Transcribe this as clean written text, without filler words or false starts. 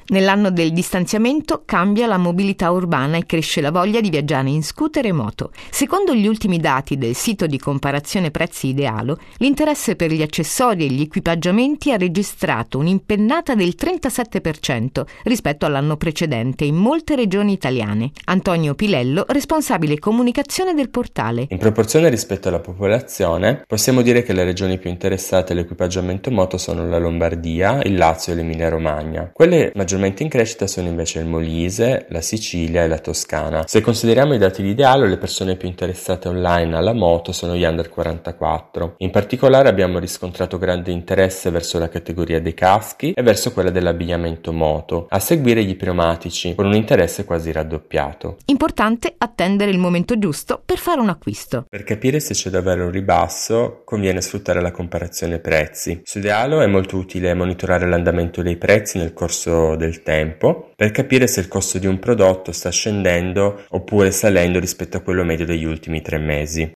Nell'anno del distanziamento cambia la mobilità urbana e cresce la voglia di viaggiare in scooter e moto. Secondo gli ultimi dati del sito di comparazione prezzi Idealo, l'interesse per gli accessori e gli equipaggiamenti ha registrato un'impennata del 37% rispetto all'anno precedente in molte regioni italiane. Antonio Pilello, responsabile comunicazione del portale. In proporzione rispetto alla popolazione, possiamo dire che le regioni più interessate all'equipaggiamento moto sono la Lombardia, il Lazio e l'Emilia Romagna. Quelle maggiormente in crescita sono invece il Molise, la Sicilia e la Toscana. Se consideriamo i dati di Idealo, le persone più interessate online alla moto sono gli under 44. In particolare abbiamo riscontrato grande interesse verso la categoria dei caschi e verso quella dell'abbigliamento moto, a seguire gli pneumatici, con un interesse quasi raddoppiato. Importante attendere il momento giusto per fare un acquisto. Per capire se c'è davvero un ribasso, conviene sfruttare la comparazione prezzi. Su Idealo è molto utile monitorare l'andamento dei prezzi nel corso del tempo per capire se il costo di un prodotto sta scendendo oppure salendo rispetto a quello medio degli ultimi 3 mesi.